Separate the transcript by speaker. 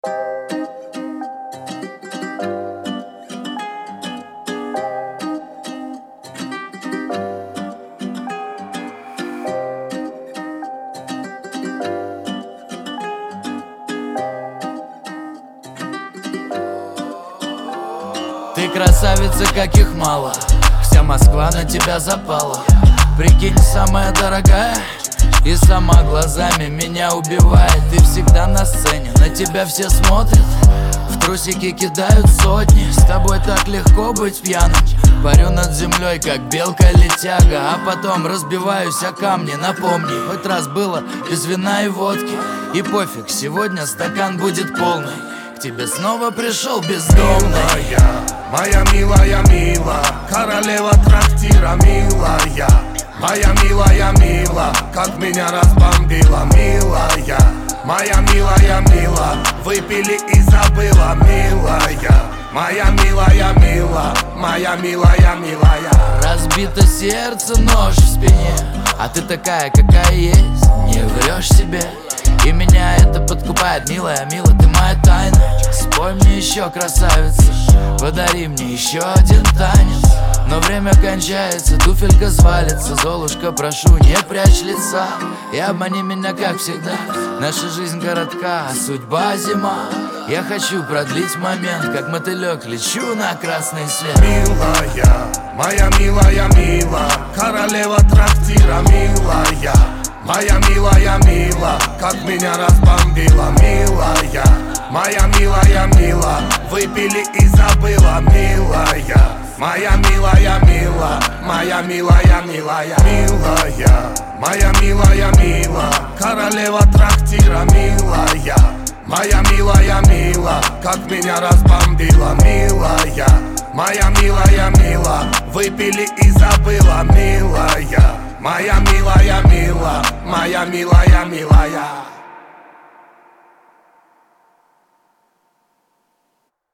Speaker 1: Ты красавица, каких мало, вся Москва на тебя запала. Прикинь, самая дорогая, и сама глазами меня убивает. Ты всегда на сцене, на тебя все смотрят, в трусики кидают сотни. С тобой так легко быть пьяным. Парю над землей, как белка-летяга, а потом разбиваюсь о камни. Напомни, хоть раз было без вина и водки, и пофиг, сегодня стакан будет полный. К тебе снова пришел бездомный.
Speaker 2: Моя милая, мила, королева трактира, милая. Моя милая, мила, как меня разбомбила, милая. Моя милая, мила, выпили и забыла, милая. Моя милая, мила, моя милая, милая.
Speaker 1: Разбито сердце, нож в спине, а ты такая, какая есть, не врешь себе. И меня это подкупает, милая, мила, ты моя тайна. Спой мне еще, красавица, подари мне еще один танец. Но время кончается, туфелька свалится. Золушка, прошу, не прячь лица и обмани меня, как всегда. Наша жизнь коротка, а судьба зима. Я хочу продлить момент, как мотылек лечу на красный свет.
Speaker 2: Милая, моя милая, мила, королева трактира, милая. Моя милая, мила, как меня разбомбила, милая. Моя милая, мила, выпили и забыла, милая. Моя милая, мила, моя милая, милая. Милая, моя милая, мила, королева трактира, милая. Моя милая, мила, как меня разбомбила, милая. Моя милая, мила, выпили и забыла, милая. Моя милая, мила, моя милая, милая.